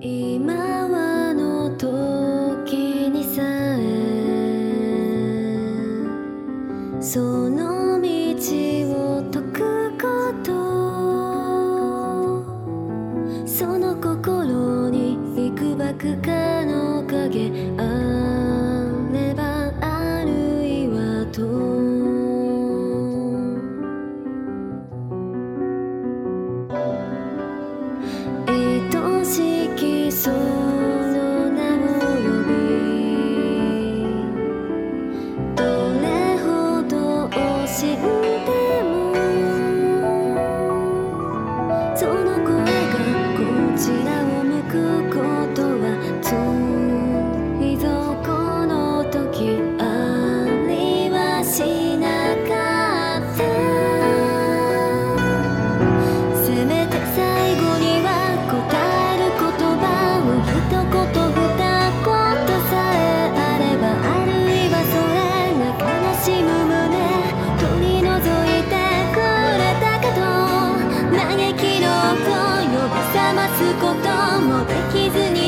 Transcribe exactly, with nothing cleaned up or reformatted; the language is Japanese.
今はの時にさえその道を解くこと、その心にいくばくかの影あればあるいはと愛しきその名を呼び、どれほど惜しんでもその声がこちらを向くことはついぞこの時ありはしなかった。せめて最後には覚ますこともできずに